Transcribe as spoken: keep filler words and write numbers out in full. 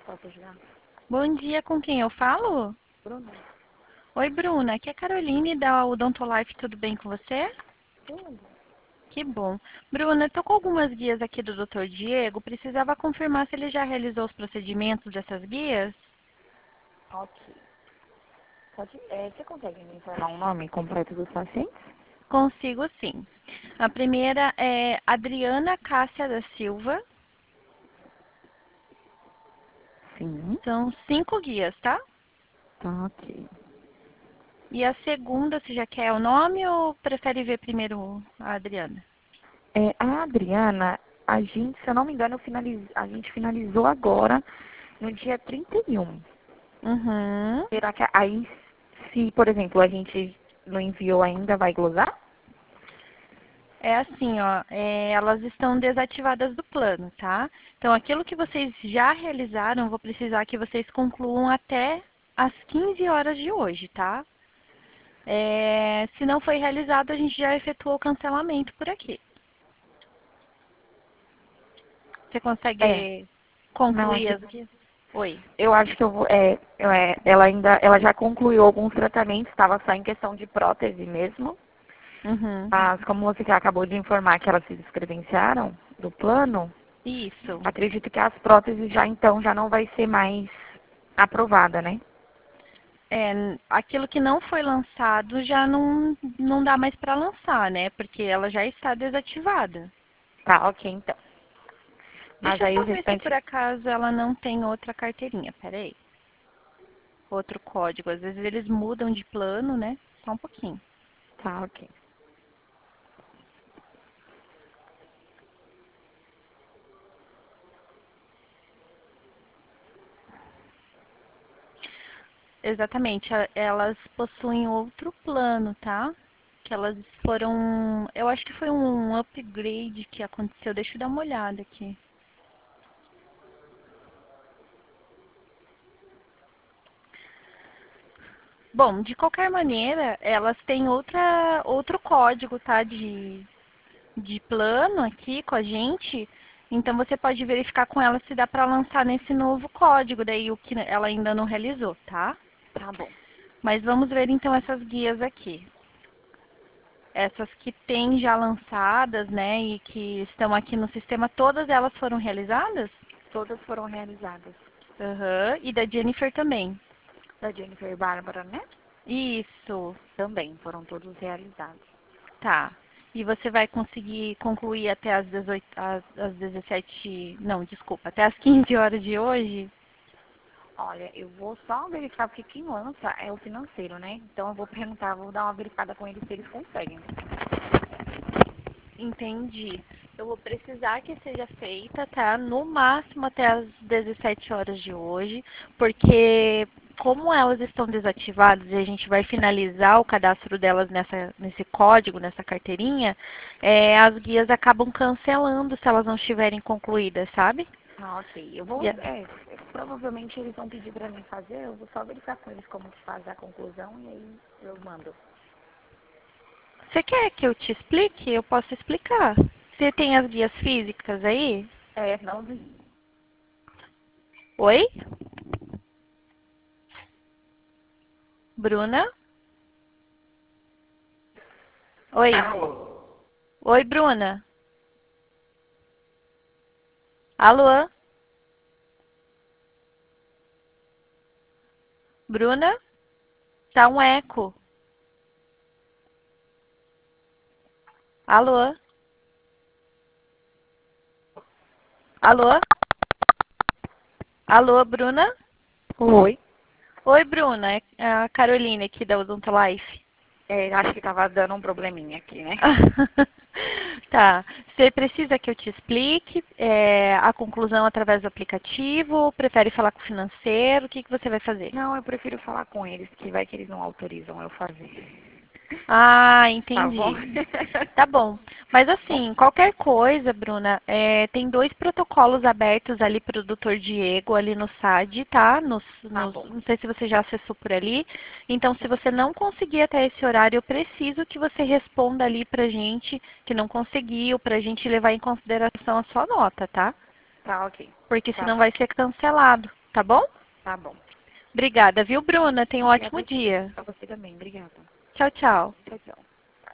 posso ajudar? Bom dia, com quem eu falo? Bruno? Oi, Bruna, aqui é a Caroline da Odontolife, tudo bem com você? Tudo. Que bom. Bruna, eu tô com algumas guias aqui do doutor Diego, precisava confirmar se ele já realizou os procedimentos dessas guias? Ok. Pode, é, você consegue me informar o nome completo dos pacientes? Consigo sim. A primeira é Adriana Cássia da Silva, Sim. são cinco guias, tá? Tá, ok. E a segunda, você já quer o nome ou prefere ver primeiro a Adriana? É, a Adriana, a gente, se eu não me engano, eu finaliz, a gente finalizou agora no dia trinta e um. Uhum. Será que aí, se, por exemplo, a gente não enviou ainda, vai glosar? É assim, ó, é, elas estão desativadas do plano, tá? Então, aquilo que vocês já realizaram, vou precisar que vocês concluam até às quinze horas de hoje, tá? É, se não foi realizado, a gente já efetuou o cancelamento por aqui. Você É. consegue Não, é concluir que as guias? Oi. eu acho que eu vou. É, eu- é, ela ainda, ela já concluiu alguns tratamentos, estava só em questão de prótese mesmo. Uhum. Mas como você já acabou de informar que elas se descredenciaram do plano, Isso. acredito que as próteses já então já não vai ser mais aprovada, né? É, aquilo que não foi lançado já não, não dá mais para lançar, né? Porque ela já está desativada. Tá, ok então. Mas Deixa eu aí o só ver se por restante. acaso ela não tem outra carteirinha. Pera aí. Outro código. Às vezes eles mudam de plano, né? Só um pouquinho. Tá, ok. Exatamente. a- Elas possuem outro plano, tá? Que elas foram. Eu acho que foi um upgrade que aconteceu. Deixa eu dar uma olhada aqui. Bom, de qualquer maneira, elas têm outra, outro código, tá? De, de plano aqui com a gente. Então você pode verificar com ela se dá para lançar nesse novo código, daí o que ela ainda não realizou, tá? Tá bom. Mas vamos ver então essas guias aqui. Essas que tem já lançadas, né, e que estão aqui no sistema, todas elas foram realizadas? Todas foram realizadas. Aham. E da Jennifer também. Da Jennifer e Bárbara, né? Isso. Também foram todos realizados. Tá. E você vai conseguir concluir até as dezoito, às, às dezessete, não, desculpa, até as quinze horas de hoje? Olha, eu vou só verificar porque quem lança é o financeiro, né? Então eu vou perguntar, vou dar uma verificada com eles se eles conseguem. Entendi. Eu vou precisar que seja feita, tá? No máximo até as dezessete horas de hoje, porque como elas estão desativadas e a gente vai finalizar o cadastro delas nessa, nesse código, nessa carteirinha, é, as guias acabam cancelando se elas não estiverem concluídas, sabe? Ah, ok. Eu vou, E a- é, provavelmente eles vão pedir pra mim fazer, eu vou só verificar com eles como que faz a conclusão e aí eu mando. Você quer que eu te explique? Eu posso explicar. Você tem as guias físicas aí? É, não vi. Oi? Bruna? Oi? Oi, Bruna? Alô? Bruna? Tá um eco. Alô? Alô? Alô, Bruna? Oi. Oi, Bruna. É a Caroline aqui da Odontolife. É, acho que tava dando um probleminha aqui, né? Tá. Você precisa que eu te explique é, a conclusão através do aplicativo ou prefere falar com o financeiro? O que, que você vai fazer? Não, eu prefiro falar com eles, que vai que eles não autorizam eu fazer. Ah, Tá bom? entendi. Tá bom. Mas Bom, assim, qualquer coisa, Bruna, é, tem dois protocolos abertos ali para o doutor Diego, ali no S A D, tá? Nos, tá nos- bom. não sei se você já acessou por ali. Então, se você não conseguir até esse horário, eu preciso que você responda ali pra gente que não conseguiu, pra gente levar em consideração a sua nota, tá? Tá, ok. Porque Tá senão bom. vai ser cancelado. tá bom? Tá bom. Obrigada, viu, Bruna? Tenha um ótimo Obrigada dia. pra você também. Obrigada. Tchau, tchau. Tchau, tchau.